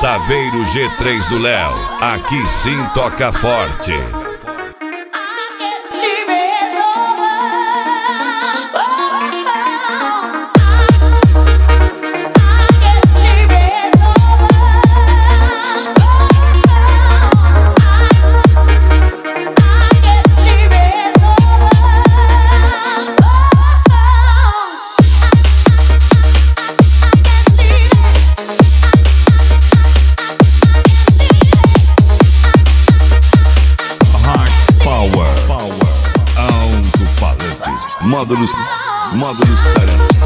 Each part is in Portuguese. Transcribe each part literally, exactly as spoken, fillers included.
Saveiro G três do Léo. Aqui sim toca forte. Módulos, módulos talentos.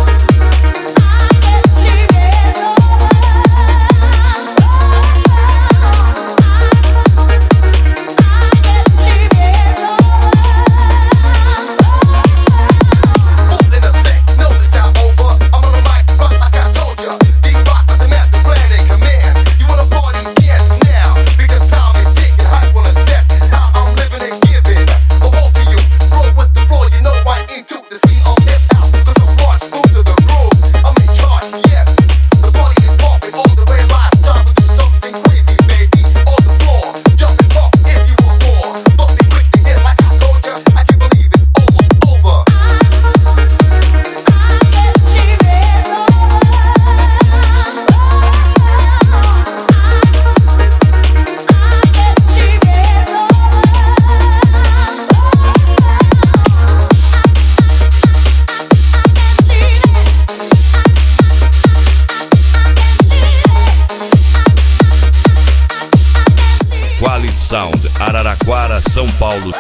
Quality Sound, Araraquara, São Paulo.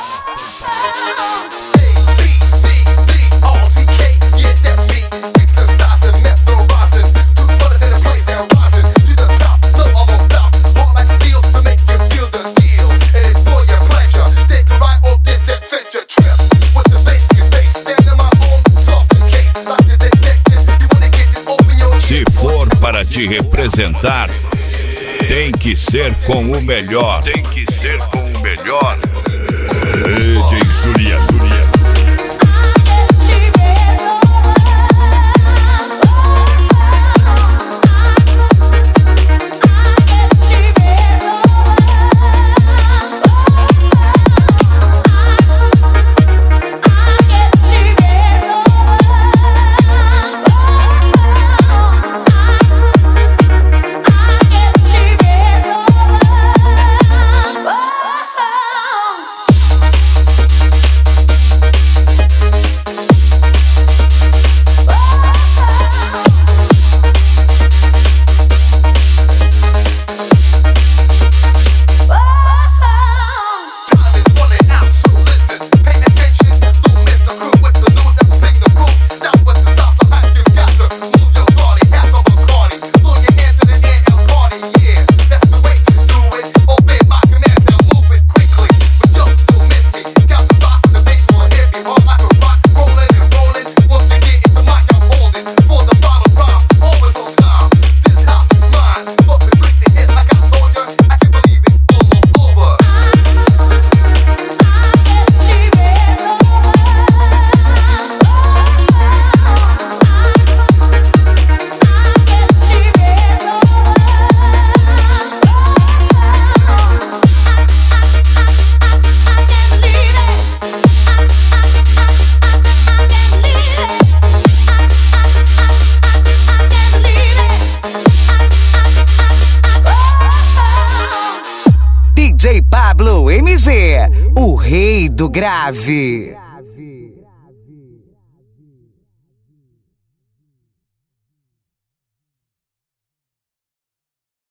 Se for para te representar, tem que ser com o melhor. Tem que ser com o melhor. D J Zulia, Zulia. D J Pablo M G, o rei do grave.